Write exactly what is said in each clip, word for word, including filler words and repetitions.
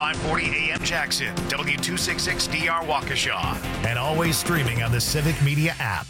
five forty A M Jackson, W two sixty-six D R Waukesha, and always streaming on the Civic Media app.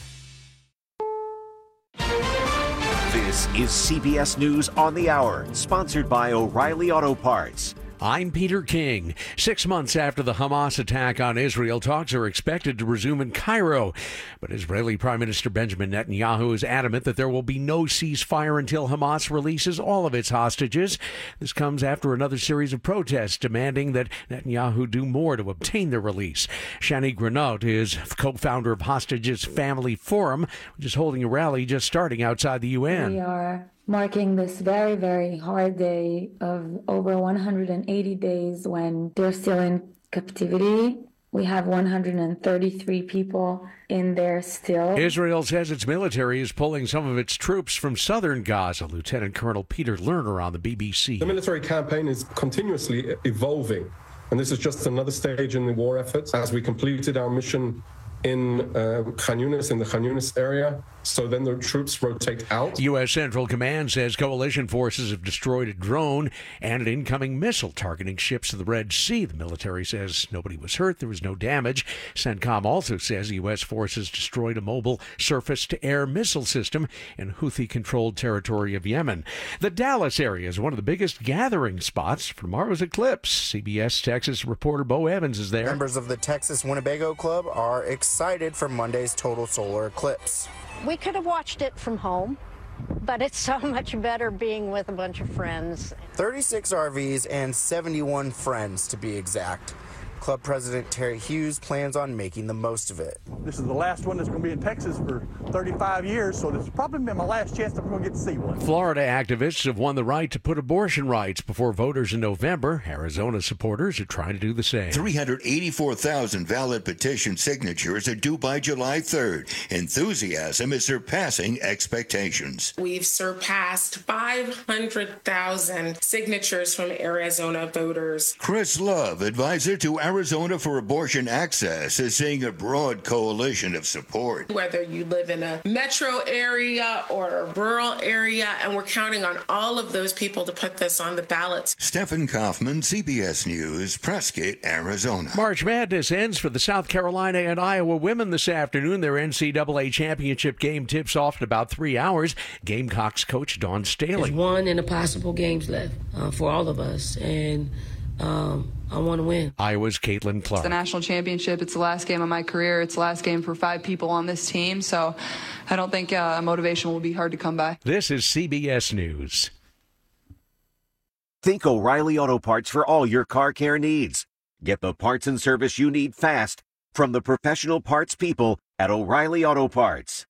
This is C B S News on the Hour, sponsored by O'Reilly Auto Parts. I'm Peter King. Six months after the Hamas attack on Israel, talks are expected to resume in Cairo. But Israeli Prime Minister Benjamin Netanyahu is adamant that there will be no ceasefire until Hamas releases all of its hostages. This comes after another series of protests demanding that Netanyahu do more to obtain their release. Shani Granot is co-founder of Hostages Family Forum, which is holding a rally just starting outside the U N. We are marking this very, very hard day of over one hundred eighty days when they're still in captivity. We have one hundred thirty-three people in there still. Israel says its military is pulling some of its troops from southern Gaza. Lieutenant Colonel Peter Lerner on the B B C. The military campaign is continuously evolving, and this is just another stage in the war efforts. As we completed our mission in uh, Khan Yunis, in the Khan Yunis area, so then the troops rotate out. U S. Central Command says coalition forces have destroyed a drone and an incoming missile targeting ships in the Red Sea. The military says nobody was hurt, there was no damage. CENTCOM also says U S forces destroyed a mobile surface-to-air missile system in Houthi-controlled territory of Yemen. The Dallas area is one of the biggest gathering spots for tomorrow's eclipse. C B S Texas reporter Bo Evans is there. Members of the Texas Winnebago Club are excited for Monday's total solar eclipse. We could have watched it from home, but it's so much better being with a bunch of friends. thirty-six R Vs and seventy-one friends, to be exact. Club President Terry Hughes plans on making the most of it. This is the last one that's going to be in Texas for thirty-five years, so this has probably been my last chance that we're going to get to see one. Florida activists have won the right to put abortion rights before voters in November. Arizona supporters are trying to do the same. three hundred eighty-four thousand valid petition signatures are due by July third. Enthusiasm is surpassing expectations. We've surpassed five hundred thousand signatures from Arizona voters. Chris Love, advisor to Arizona for Abortion Access, is seeing a broad coalition of support. Whether you live in a metro area or a rural area, and we're counting on all of those people to put this on the ballots. Stephen Kaufman, C B S News, Prescott, Arizona. March Madness ends for the South Carolina and Iowa women this afternoon. Their N C double A championship game tips off in about three hours. Gamecocks coach Dawn Staley. There's one and a possible games left uh, for all of us, and um, I want to win. Iowa's Caitlin Clark. It's the national championship. It's the last game of my career. It's the last game for five people on this team, so I don't think uh, motivation will be hard to come by. This is C B S News. Think O'Reilly Auto Parts for all your car care needs. Get the parts and service you need fast from the professional parts people at O'Reilly Auto Parts.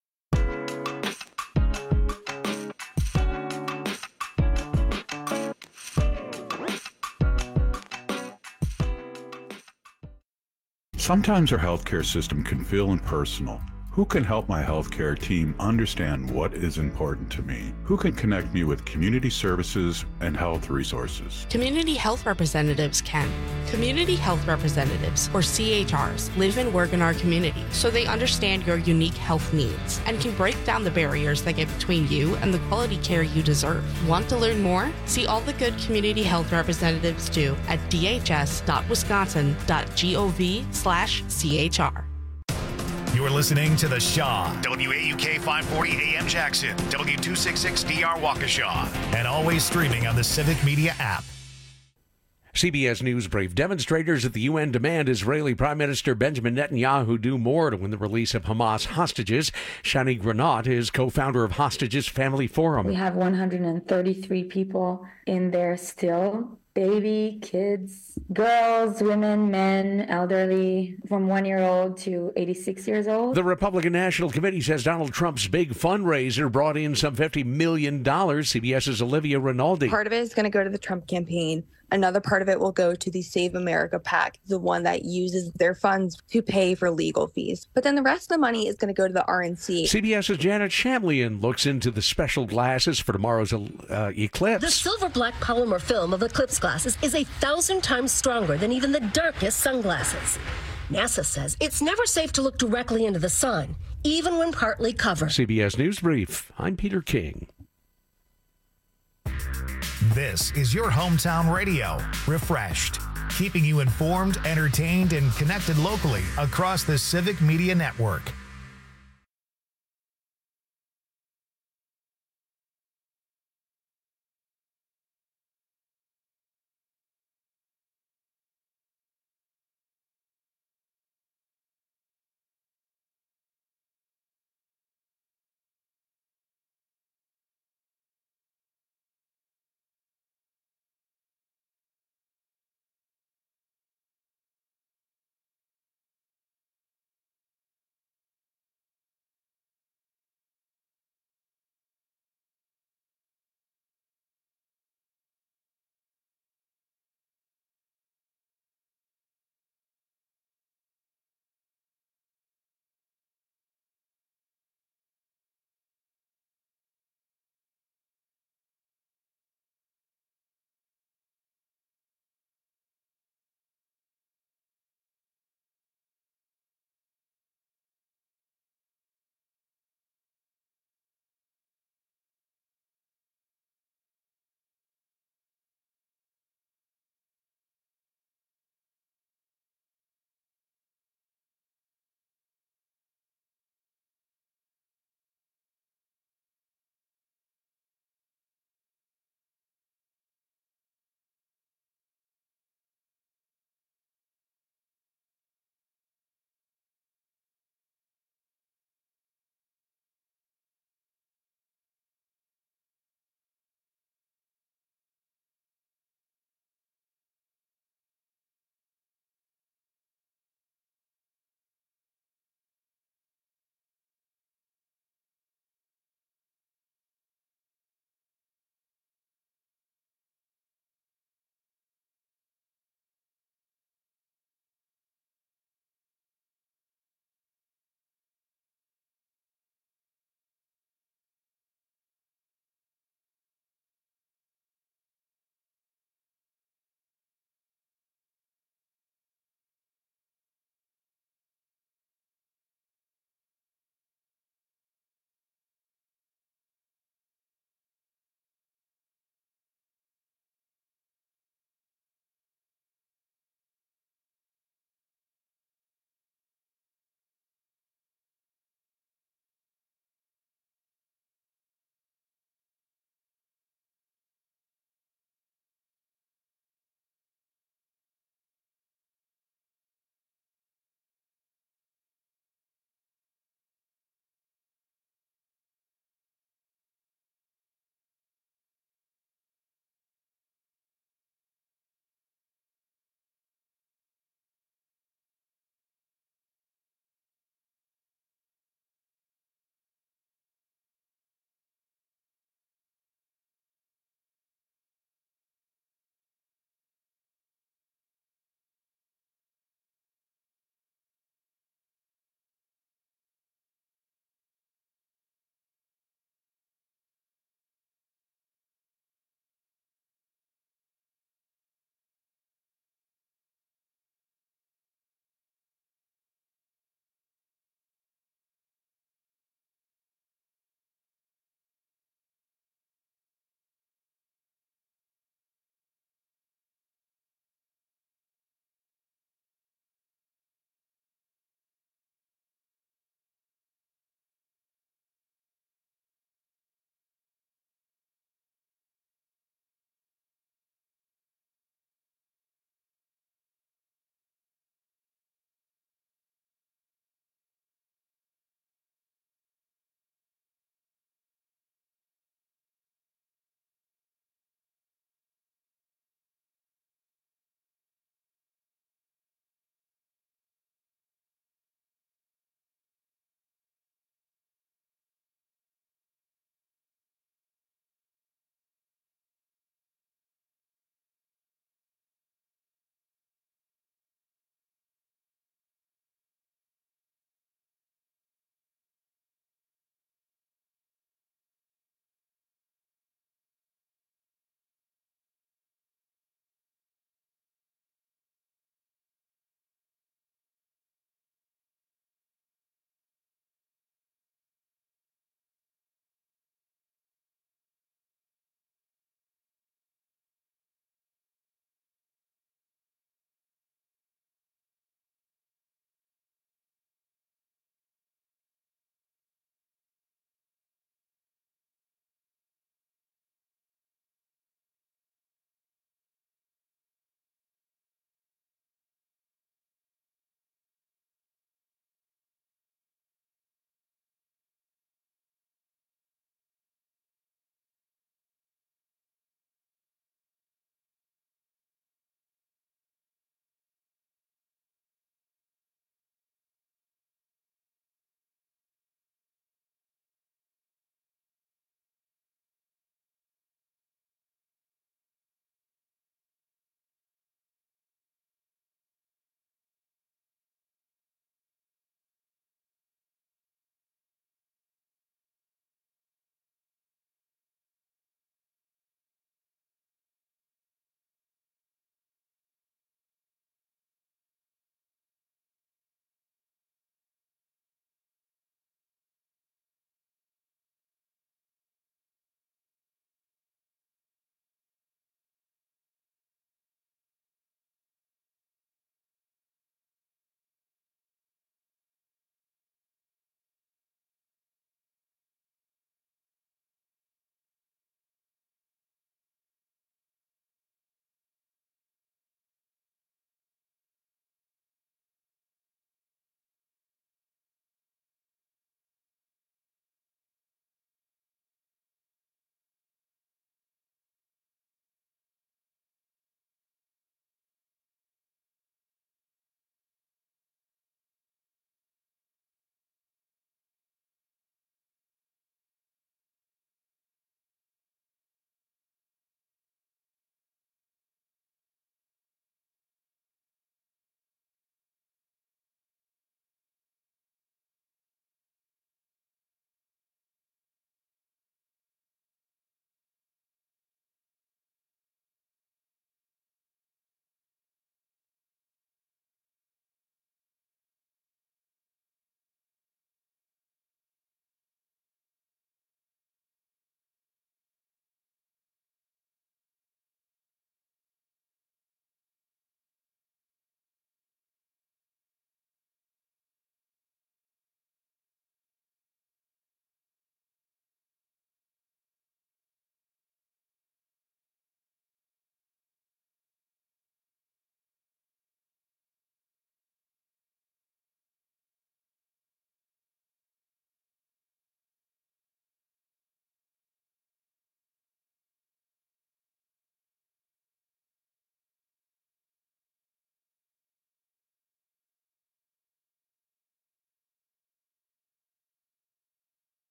Sometimes our healthcare system can feel impersonal. Who can help my healthcare team understand what is important to me? Who can connect me with community services and health resources? Community health representatives can. Community health representatives, or C H Rs, live and work in our community, so they understand your unique health needs and can break down the barriers that get between you and the quality care you deserve. Want to learn more? See all the good community health representatives do at dhs.wisconsin.gov slash CHR. You're listening to The Shaw, W A U K five forty A M Jackson, W two sixty-six D R Waukesha, and always streaming on the Civic Media app. C B S News brief. Demonstrators at the U N demand Israeli Prime Minister Benjamin Netanyahu do more to win the release of Hamas hostages. Shani Granot is co-founder of Hostages Family Forum. We have one hundred thirty-three people in there still. Baby, kids, girls, women, men, elderly, from one-year-old to eighty-six years old. The Republican National Committee says Donald Trump's big fundraiser brought in some fifty million dollars. CBS's Olivia Rinaldi. Part of it is going to go to the Trump campaign. Another part of it will go to the Save America PAC, the one that uses their funds to pay for legal fees. But then the rest of the money is going to go to the R N C. CBS's Janet Shamlian looks into the special glasses for tomorrow's uh, eclipse. The silver-black polymer film of eclipse glasses is a thousand times stronger than even the darkest sunglasses. NASA says it's never safe to look directly into the sun, even when partly covered. C B S News Brief. I'm Peter King. This is your hometown radio. Refreshed. keeping you informed, entertained, and connected locally across the Civic Media Network.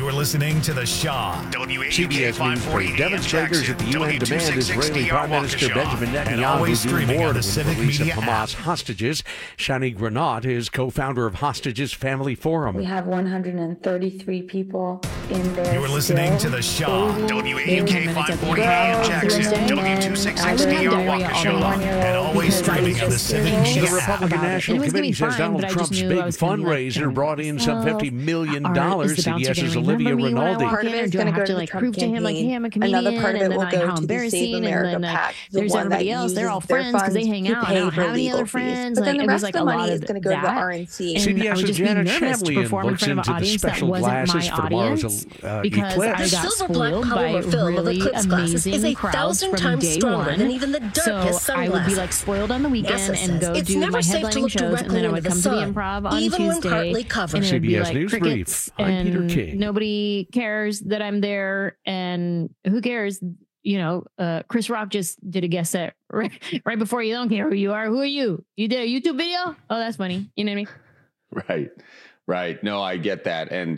You're listening to The Shaw. W A U K five forty Demonstrators at the U N demand Israeli Prime Minister Benjamin Netanyahu do more to the release of Hamas hostages. Shani Granat is co-founder of Hostages Family Forum. We have one hundred thirty-three people in there. You're listening to The Shaw. W A U K five forty A M Jackson. W two sixty-six D R Waukesha. And always streaming on the Civic Media The Republican National Committee says Donald Trump's big fundraiser brought in some fifty million dollars. CBS's Olivia Rinaldi. Part of it is going to go to the Trump prove to him like, hey, I'm a comedian, Another part of it will like, go how to the Save America and then, PAC. Like, The there's one everybody that else. They're all uses their friends because they funds hang to out. I pay don't for have any legal other fees. friends. But then Like, the it was rest like of a the lot money of is going to go to the that. R N C. And I would CBS's just be Janet nervous to Shamlian perform in looks front of into an the audience that special wasn't glasses my for tomorrow's audience uh, because eclipse. I The got silver black spoiled by polymer film of really eclipse glasses is amazing a crowds thousand from times day stronger one. than even the darkest So I would be like sunglasses. spoiled on the weekend NASA and says go it's do never my safe to headlining look shows, and directly then I into would the come to the sun, Improv on even when Tuesday, partly covered. and it would be C B S like News crickets, Brief. I'm Peter and King. nobody cares that I'm there, and who cares? You know, uh, Chris Rock just did a guest set right, right before you. Don't care who you are. Who are you? You did a YouTube video? Oh, that's funny. You know what I mean? Right. Right. No, I get that. And,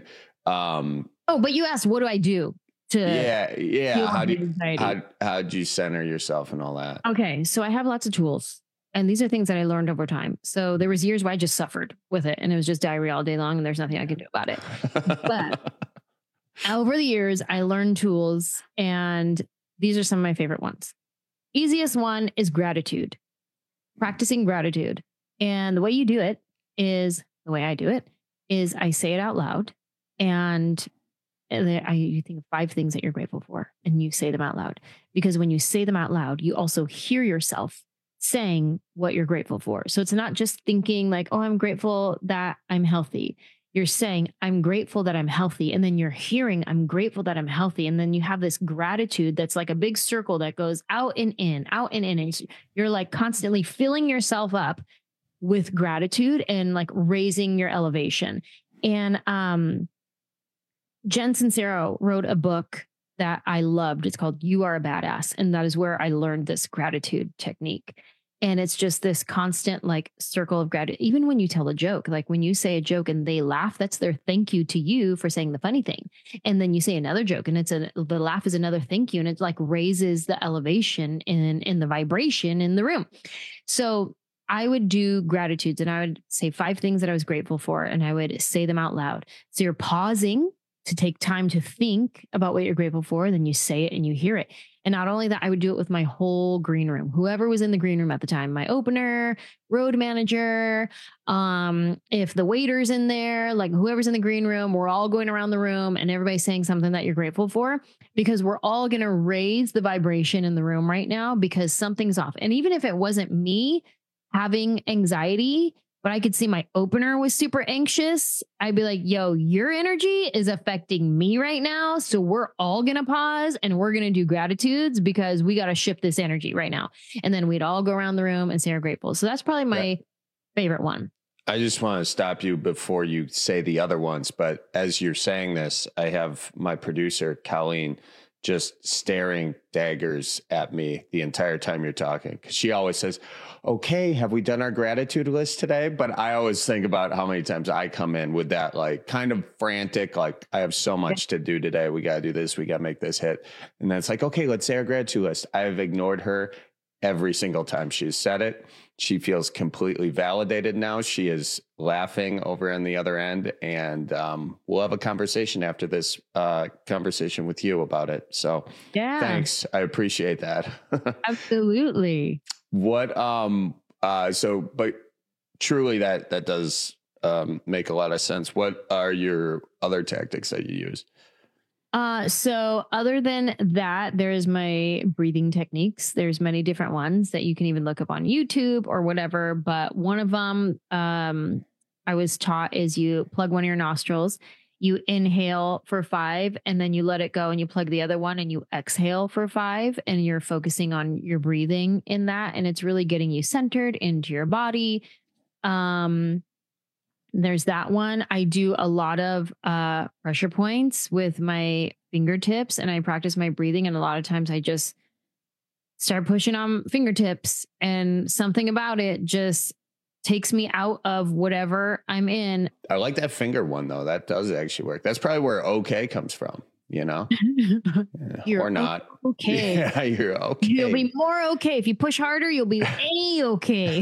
um, Oh, but you asked, what do I do to? yeah, yeah. heal How do my you, anxiety? how, how'd you center yourself and all that? Okay, so I have lots of tools, and these are things that I learned over time. So there was years where I just suffered with it, and it was just diarrhea all day long, and there's nothing I could do about it. But over the years, I learned tools, and these are some of my favorite ones. Easiest one is gratitude, practicing gratitude. And the way you do it is, the way I do it is I say it out loud, and I, you think of five things that you're grateful for, and you say them out loud. Because when you say them out loud, you also hear yourself saying what you're grateful for. So it's not just thinking like, oh, I'm grateful that I'm healthy. You're saying, I'm grateful that I'm healthy. And then you're hearing, I'm grateful that I'm healthy. And then you have this gratitude that's like a big circle that goes out and in, out and in. And you're like constantly filling yourself up with gratitude and like raising your elevation. And um, Jen Sincero wrote a book that I loved. It's called You Are a Badass. And that is where I learned this gratitude technique. And it's just this constant like circle of gratitude. Even when you tell a joke, like when you say a joke and they laugh, that's their thank you to you for saying the funny thing. And then you say another joke and it's a, the laugh is another thank you. And it like raises the elevation in, in the vibration in the room. So I would do gratitudes and I would say five things that I was grateful for. And I would say them out loud. So you're pausing to take time to think about what you're grateful for. Then you say it and you hear it. And not only that, I would do it with my whole green room, whoever was in the green room at the time, my opener, road manager, um, if the waiter's in there, like whoever's in the green room, we're all going around the room and everybody's saying something that you're grateful for, because we're all going to raise the vibration in the room right now because something's off. And even if it wasn't me having anxiety, but I could see my opener was super anxious, I'd be like, yo, your energy is affecting me right now. So we're all going to pause and we're going to do gratitudes because we got to shift this energy right now. And then we'd all go around the room and say we're grateful. So that's probably my yeah. favorite one. I just want to stop you before you say the other ones. But as you're saying this, I have my producer, Colleen, just staring daggers at me the entire time you're talking. Because she always says, okay, have we done our gratitude list today? But I always think about how many times I come in with that like kind of frantic, like I have so much to do today. We got to do this. We got to make this hit. And then it's like, okay, let's say our gratitude list. I have ignored her every single time she's said it. She feels completely validated now. She is laughing over on the other end. And um, we'll have a conversation after this uh, conversation with you about it. So yeah, thanks. I appreciate that. Absolutely. What, um, uh, so, but truly that, that does um, make a lot of sense. What are your other tactics that you use? Uh, so other than that, there's my breathing techniques. There's many different ones that you can even look up on YouTube or whatever. But one of them, um, I was taught is you plug one of your nostrils, you inhale for five, and then you let it go and you plug the other one and you exhale for five, and you're focusing on your breathing in that. And it's really getting you centered into your body. Um, There's that one. I do a lot of uh, pressure points with my fingertips and I practice my breathing. And a lot of times I just start pushing on fingertips and something about it just takes me out of whatever I'm in. I like that finger one though. That does actually work. That's probably where okay comes from, you know? You're or not. Okay. Yeah, you're okay. You'll be more okay. If you push harder, you'll be A-okay.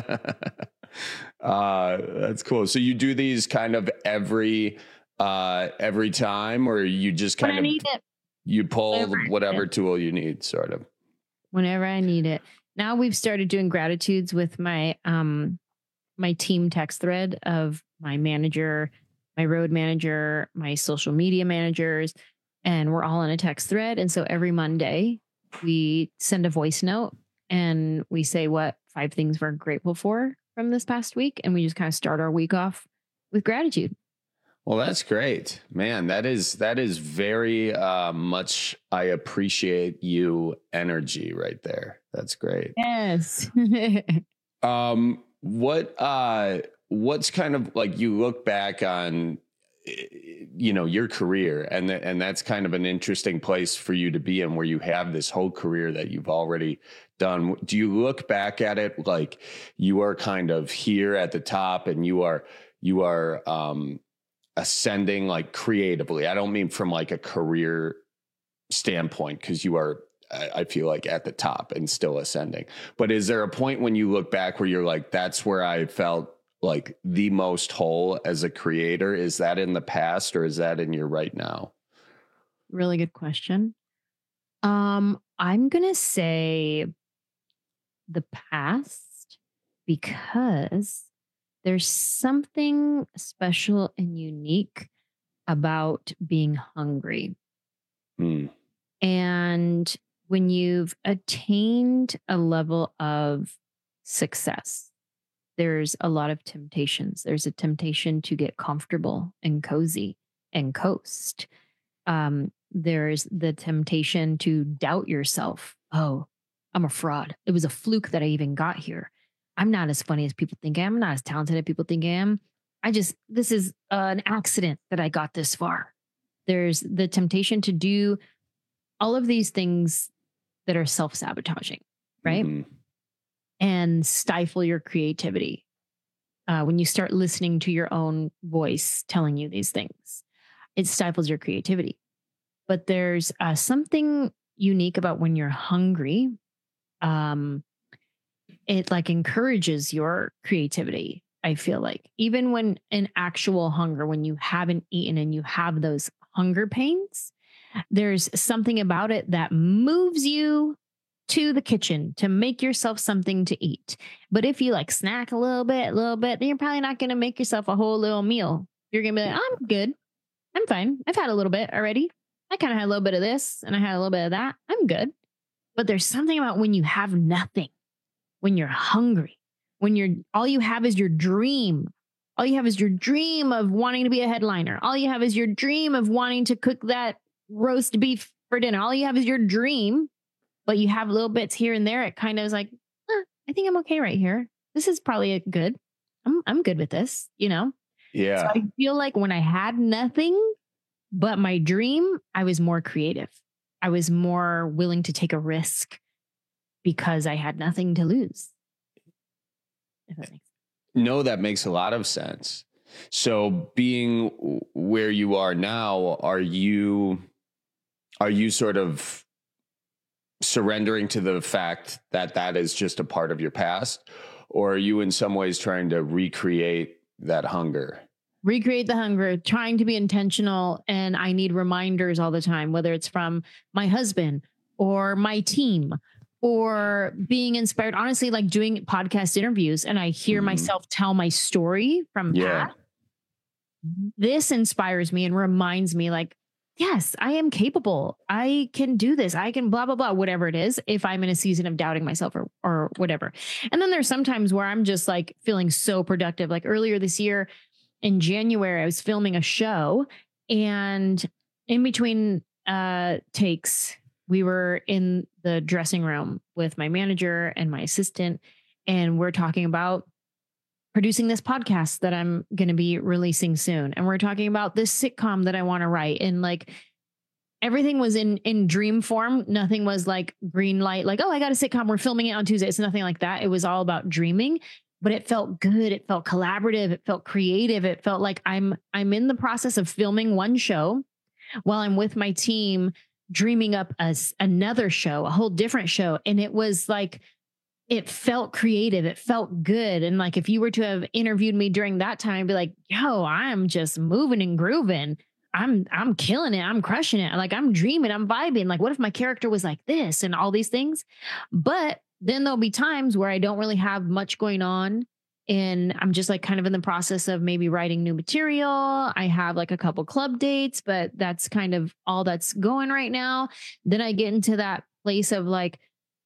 uh, that's cool. So you do these kind of every uh, every time, or you just kind when of I need it. You pull Whenever whatever tool you need, sort of. Whenever I need it. Now we've started doing gratitudes with my um my team text thread of my manager, my road manager, my social media managers, and we're all in a text thread. And so every Monday we send a voice note and we say what five things we're grateful for from this past week. And we just kind of start our week off with gratitude. Well, that's great, man. That is, that is very uh, much, I appreciate you energy right there. That's great. Yes. um, what, uh, what's kind of like, you look back on, you know, your career, and th- and that's kind of an interesting place for you to be in, where you have this whole career that you've already done. Do you look back at it like you are kind of here at the top and you are, you are, um, ascending like creatively? I don't mean from like a career standpoint, because you are, I feel like, at the top and still ascending. But is there a point when you look back where you're like, that's where I felt like the most whole as a creator? Is that in the past, or is that in your right now? Really good question. Um, I'm going to say the past, because there's something special and unique about being hungry. Mm. And when you've attained a level of success, there's a lot of temptations. There's a temptation to get comfortable and cozy and coast. Um, there's the temptation to doubt yourself. Oh, I'm a fraud. It was a fluke that I even got here. I'm not as funny as people think I am. I'm not as talented as people think I am. I just, this is uh, an accident that I got this far. There's the temptation to do all of these things that are self-sabotaging, right? Mm-hmm. And stifle your creativity. Uh, when you start listening to your own voice telling you these things, it stifles your creativity. But there's uh, something unique about when you're hungry. Um, it like encourages your creativity. I feel like even when in actual hunger, when you haven't eaten and you have those hunger pains, there's something about it that moves you to the kitchen to make yourself something to eat. But if you like snack a little bit, a little bit, then you're probably not going to make yourself a whole little meal. You're going to be like, I'm good. I'm fine. I've had a little bit already. I kind of had a little bit of this and I had a little bit of that. I'm good. But there's something about when you have nothing, when you're hungry, when you're, all you have is your dream. All you have is your dream of wanting to be a headliner. All you have is your dream of wanting to cook that roast beef for dinner. All you have is your dream, but you have little bits here and there. It kind of is like, eh, I think I'm okay right here. This is probably a good. I'm I'm good with this, you know? Yeah. So I feel like when I had nothing but my dream, I was more creative. I was more willing to take a risk because I had nothing to lose. If that makes sense. No, that makes a lot of sense. So being where you are now, are you, are you sort of surrendering to the fact that that is just a part of your past? Or are you in some ways trying to recreate that hunger? Recreate the hunger, trying to be intentional. And I need reminders all the time, whether it's from my husband or my team or being inspired, honestly, like doing podcast interviews. And I hear mm-hmm. myself tell my story from yeah. past. This inspires me and reminds me like, yes, I am capable. I can do this. I can blah, blah, blah, whatever it is, if I'm in a season of doubting myself or, or whatever. And then there's sometimes where I'm just like feeling so productive. Like earlier this year in January, I was filming a show, and in between uh, takes, we were in the dressing room with my manager and my assistant, and we're talking about producing this podcast that I'm going to be releasing soon. And we're talking about this sitcom that I want to write. And like everything was in, in dream form. Nothing was like green light, like, oh, I got a sitcom. We're filming it on Tuesday. It's nothing like that. It was all about dreaming. but it felt good. It felt collaborative. It felt creative. It felt like I'm I'm in the process of filming one show while I'm with my team, dreaming up a, another show, a whole different show. And it was like, it felt creative. It felt good. And like, if you were to have interviewed me during that time, I'd be like, yo, I'm just moving and grooving. I'm, I'm killing it. I'm crushing it. Like, I'm dreaming, I'm vibing. Like, what if my character was like this and all these things? But then there'll be times where I don't really have much going on. And I'm just like kind of in the process of maybe writing new material. I have like a couple club dates, but that's kind of all that's going right now. Then I get into that place of like,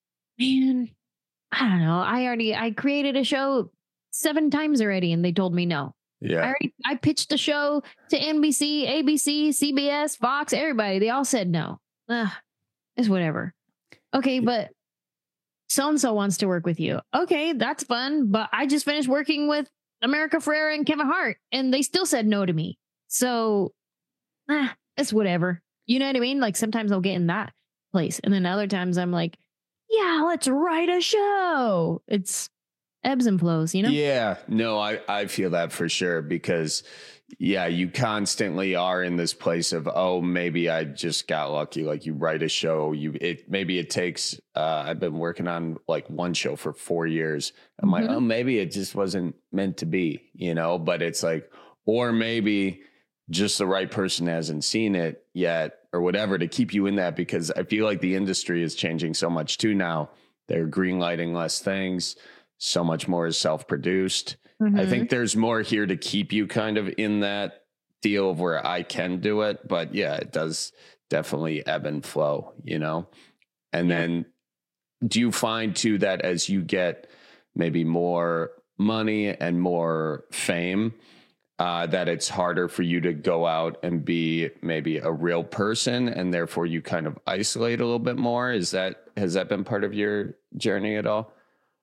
man, I don't know. I already, I created a show seven times already and they told me no. Yeah. I already, I pitched the show to N B C, A B C, C B S, Fox, everybody. They all said no. Ugh, it's whatever. Okay, but so-and-so wants to work with you. Okay, that's fun. But I just finished working with America Ferrera and Kevin Hart and they still said no to me. So ah, it's whatever. You know what I mean? Like sometimes I'll get in that place. And then other times I'm like, yeah, let's write a show. It's ebbs and flows, you know? Yeah, no, I, I feel that for sure because yeah, you constantly are in this place of, oh, maybe I just got lucky. Like you write a show, you it maybe it takes. Uh, I've been working on like one show for four years. I'm mm-hmm. like, oh, maybe it just wasn't meant to be, you know. But it's like, or maybe just the right person hasn't seen it yet, or whatever, to keep you in that. Because I feel like the industry is changing so much too now. They're greenlighting less things. So much more is self-produced. Mm-hmm. I think there's more here to keep you kind of in that deal of where I can do it. But yeah, it does definitely ebb and flow, you know? And yeah. then do you find too that as you get maybe more money and more fame, uh, that it's harder for you to go out and be maybe a real person and therefore you kind of isolate a little bit more? Is that, has that been part of your journey at all?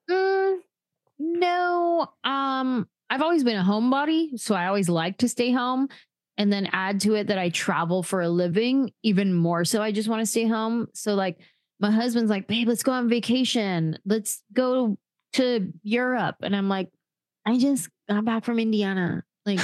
No, um, I've always been a homebody, so I always like to stay home, and then add to it that I travel for a living even more. So I just want to stay home. So like my husband's like, babe, let's go on vacation. Let's go to Europe. And I'm like, I just got back from Indiana. Like,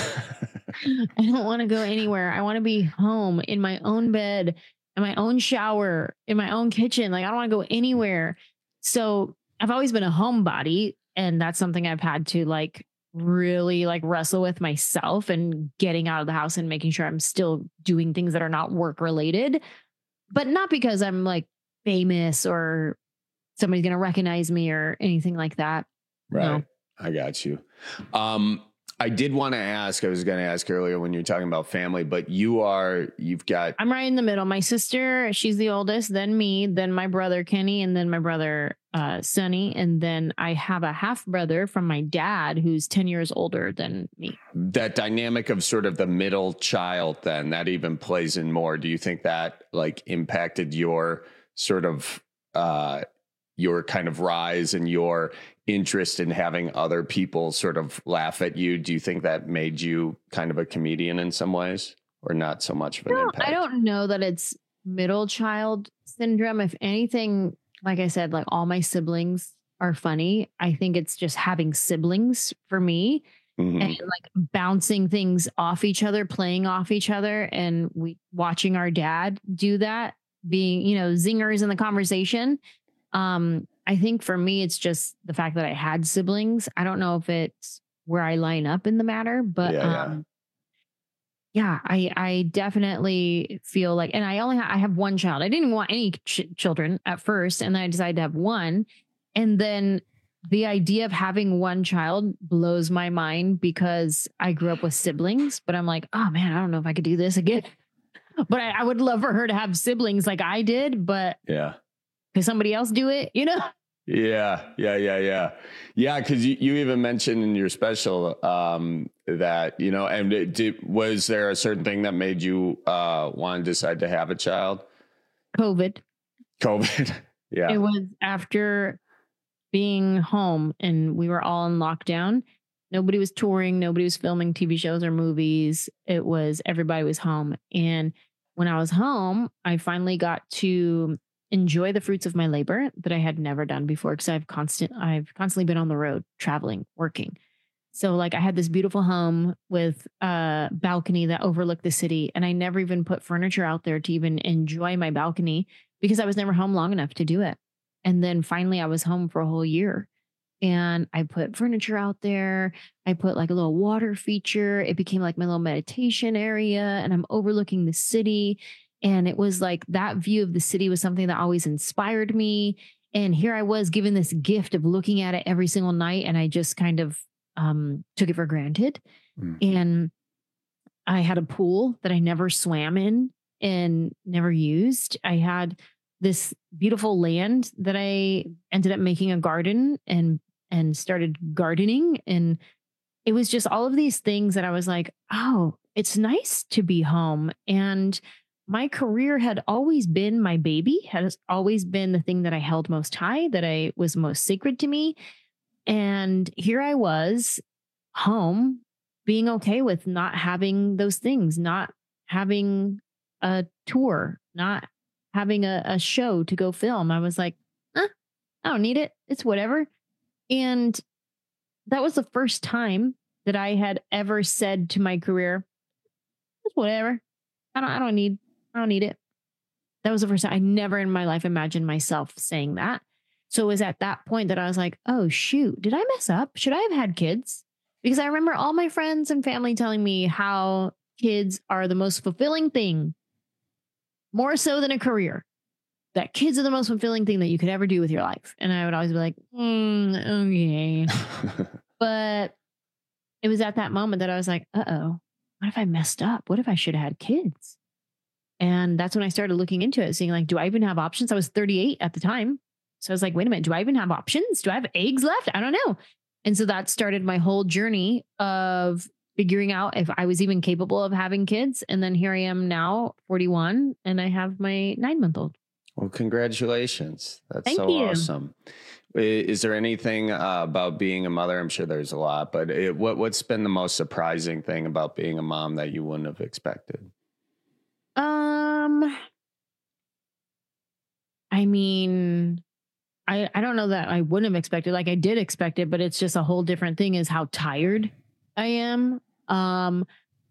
I don't want to go anywhere. I want to be home in my own bed, in my own shower, in my own kitchen. Like, I don't want to go anywhere. So I've always been a homebody. And that's something I've had to like really like wrestle with myself and getting out of the house and making sure I'm still doing things that are not work related, but not because I'm like famous or somebody's going to recognize me or anything like that. Right. No. I got you. Um, I did want to ask, I was going to ask earlier when you were talking about family, but you are, you've got. I'm right in the middle. My sister, she's the oldest, then me, then my brother, Kenny, and then my brother, uh, Sonny. And then I have a half brother from my dad who's ten years older than me. That dynamic of sort of the middle child, then that even plays in more. Do you think that like impacted your sort of, uh, your kind of rise and your interest in having other people sort of laugh at you? Do you think that made you kind of a comedian in some ways, or not so much of an no, impact? I don't know that it's middle child syndrome. If anything, like I said, like all my siblings are funny. I think it's just having siblings for me mm-hmm. and like bouncing things off each other, playing off each other. And we watching our dad do that, being, you know, zingers in the conversation. Um, I think for me, it's just the fact that I had siblings. I don't know if it's where I line up in the matter, but yeah, um, yeah, I, I definitely feel like, and I only ha- I have one child. I didn't want any ch- children at first, and then I decided to have one. And then the idea of having one child blows my mind because I grew up with siblings, but I'm like, oh man, I don't know if I could do this again. But I, I would love for her to have siblings like I did, but yeah. Could somebody else do it? You know? Yeah, yeah, yeah, yeah. Yeah, because you, you even mentioned in your special um, that, you know, and it, did, was there a certain thing that made you uh, want to decide to have a child? COVID. COVID, yeah. It was after being home and we were all in lockdown. Nobody was touring. Nobody was filming T V shows or movies. It was, everybody was home. And when I was home, I finally got to enjoy the fruits of my labor that I had never done before, because I've constant I've constantly been on the road, traveling, working. So like I had this beautiful home with a balcony that overlooked the city, and I never even put furniture out there to even enjoy my balcony because I was never home long enough to do it. And then finally I was home for a whole year, and I put furniture out there. I put like a little water feature. It became like my little meditation area, and I'm overlooking the city. And it was like that view of the city was something that always inspired me. And here I was given this gift of looking at it every single night. And I just kind of um, took it for granted. Mm. And I had a pool that I never swam in and never used. I had this beautiful land that I ended up making a garden and, and started gardening. And it was just all of these things that I was like, oh, it's nice to be home. And my career had always been my baby, has always been the thing that I held most high, that I was most sacred to me. And here I was home, being okay with not having those things, not having a tour, not having a, a show to go film. I was like, eh, I don't need it. It's whatever. And that was the first time that I had ever said to my career, it's whatever. I don't, I don't need I don't need it. That was the first time. I never in my life imagined myself saying that. So it was at that point that I was like, oh, shoot, did I mess up? Should I have had kids? Because I remember all my friends and family telling me how kids are the most fulfilling thing, more so than a career, that kids are the most fulfilling thing that you could ever do with your life. And I would always be like, mm, okay. But it was at that moment that I was like, uh-oh, what if I messed up? What if I should have had kids? And that's when I started looking into it, seeing like, do I even have options? I was thirty-eight at the time. So I was like, wait a minute, do I even have options? Do I have eggs left? I don't know. And so that started my whole journey of figuring out if I was even capable of having kids. And then here I am now, forty-one, and I have my nine month old. Well, congratulations. That's Thank so you. awesome. Is there anything uh, about being a mother? I'm sure there's a lot, but it, what, what's been the most surprising thing about being a mom that you wouldn't have expected? Um, I mean, I, I don't know that I wouldn't have expected, like I did expect it, but it's just a whole different thing is how tired I am. Um,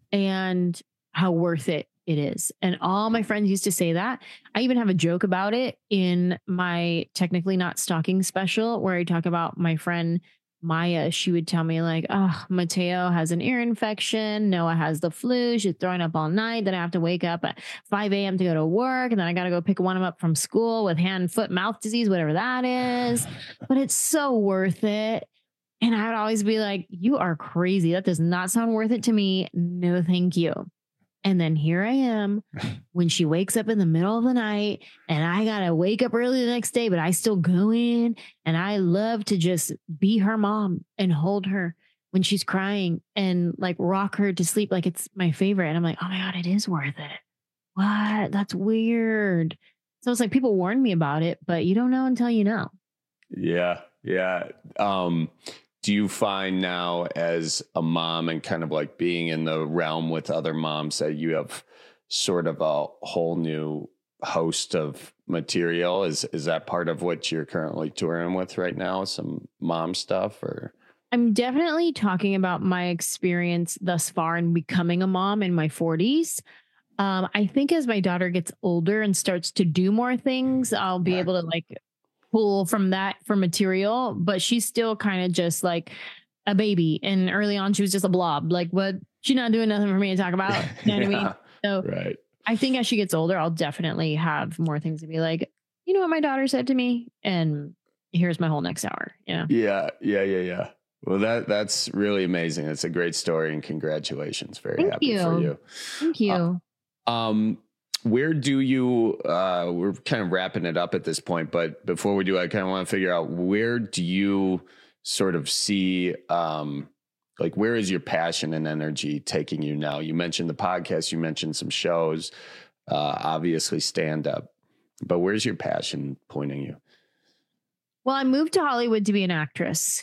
and how worth it it is. And all my friends used to say that. I even have a joke about it in my Technically Not Stalking special, where I talk about my friend Maya. She would tell me like, oh, Mateo has an ear infection. Noah has the flu. She's throwing up all night. Then I have to wake up at five a.m. to go to work. And then I got to go pick one of them up from school with hand, foot, mouth disease, whatever that is. But it's so worth it. And I would always be like, you are crazy. That does not sound worth it to me. No, thank you. And then here I am when she wakes up in the middle of the night and I got to wake up early the next day, but I still go in and I love to just be her mom and hold her when she's crying and like rock her to sleep. Like it's my favorite. And I'm like, oh my God, it is worth it. What? That's weird. So it's like people warned me about it, but you don't know until you know. Yeah. Yeah. Um, Do you find now as a mom and kind of like being in the realm with other moms that you have sort of a whole new host of material? Is is that part of what you're currently touring with right now? Some mom stuff or? I'm definitely talking about my experience thus far in becoming a mom in my forties. Um, I think as my daughter gets older and starts to do more things, I'll be able to like pull from that for material, but she's still kind of just like a baby. And early on, she was just a blob. Like, what? She's not doing nothing for me to talk about. You know what yeah, I mean? So right. I think as she gets older, I'll definitely have more things to be like, you know what my daughter said to me? And here's my whole next hour. You know? Yeah. Yeah. Yeah. Yeah. Well, that that's really amazing. It's a great story and congratulations. Very Thank happy you. for you. Thank you. Uh, um, Where do you, uh, we're kind of wrapping it up at this point, but before we do, I kind of want to figure out where do you sort of see, um, like, where is your passion and energy taking you now? You mentioned the podcast, you mentioned some shows, uh, obviously stand up, but where's your passion pointing you? Well, I moved to Hollywood to be an actress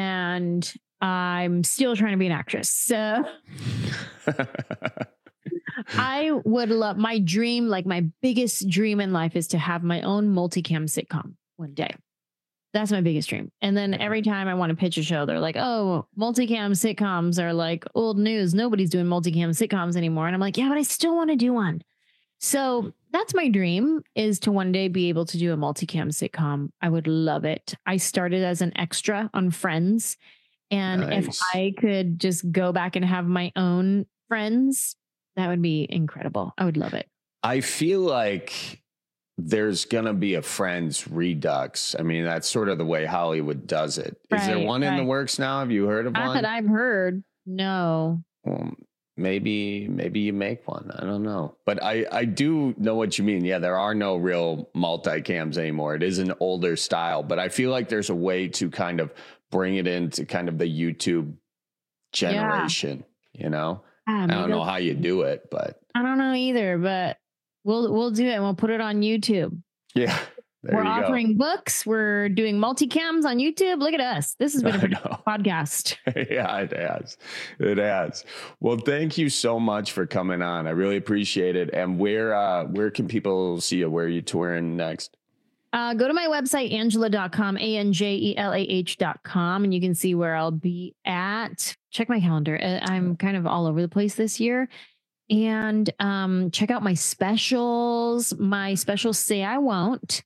and I'm still trying to be an actress. So I would love my dream, like my biggest dream in life is to have my own multicam sitcom one day. That's my biggest dream. And then every time I want to pitch a show, they're like, oh, multicam sitcoms are like old news. Nobody's doing multicam sitcoms anymore. And I'm like, yeah, but I still want to do one. So that's my dream, is to one day be able to do a multicam sitcom. I would love it. I started as an extra on Friends. And nice. If I could just go back and have my own Friends, that would be incredible. I would love it. I feel like there's going to be a Friends Redux. I mean, that's sort of the way Hollywood does it. Is right, there one right. in the works now? Have you heard of Not one? Not that I've heard. No. Well, maybe, maybe you make one. I don't know. But I, I do know what you mean. Yeah, there are no real multicams anymore. It is an older style, but I feel like there's a way to kind of bring it into kind of the YouTube generation, yeah. you know? Ah, I don't know how you do it, but I don't know either, but We'll we'll do it and we'll put it on YouTube. Yeah. We're offering go. books. We're doing multicams on YouTube. Look at us. This has been a podcast. Yeah, it has. It has. Well, thank you so much for coming on. I really appreciate it. And where uh, where can people see you? Where are you touring next? Uh, go to my website, angela dot com, A N J E L A H dot com, and you can see where I'll be at. Check my calendar. I'm kind of all over the place this year. And um, check out my specials. My special Say I Won't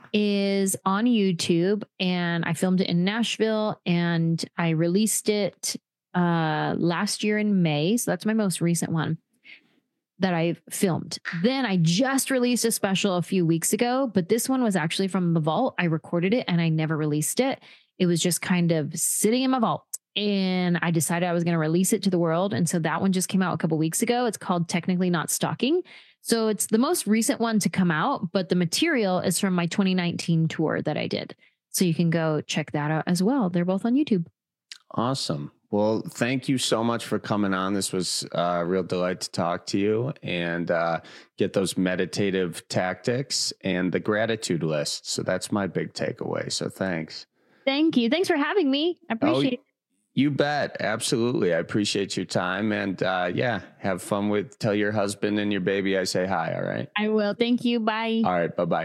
is on YouTube, and I filmed it in Nashville, and I released it uh, last year in May. So that's my most recent one that I've filmed. Then I just released a special a few weeks ago, but this one was actually from the vault. I recorded it and I never released it. It was just kind of sitting in my vault. And I decided I was going to release it to the world. And so that one just came out a couple weeks ago. It's called Technically Not Stalking. So it's the most recent one to come out, but the material is from my twenty nineteen tour that I did. So you can go check that out as well. They're both on YouTube. Awesome. Well, thank you so much for coming on. This was a real delight to talk to you and uh, get those meditative tactics and the gratitude list. So that's my big takeaway. So thanks. Thank you. Thanks for having me. I appreciate oh, it. You bet. Absolutely. I appreciate your time. And uh, yeah, have fun with, tell your husband and your baby I say hi. All right. I will. Thank you. Bye. All right. Bye-bye.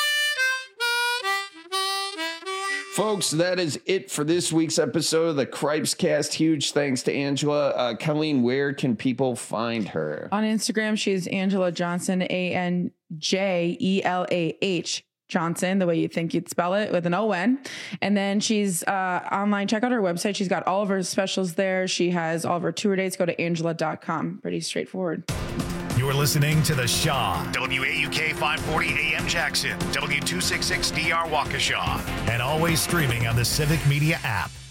Folks, that is it for this week's episode of the Cripes Cast. Huge thanks to Angela. Uh, Colleen, where can people find her? On Instagram, she's Angela Johnson, A N J E L A H. Johnson, the way you think you'd spell it, with an O N. And then she's uh, online. Check out her website. She's got all of her specials there. She has all of her tour dates. Go to angela dot com. Pretty straightforward. You're listening to The Shaw, W A U K five forty A M Jackson, W two sixty-six D R Waukesha, and always streaming on the Civic Media app.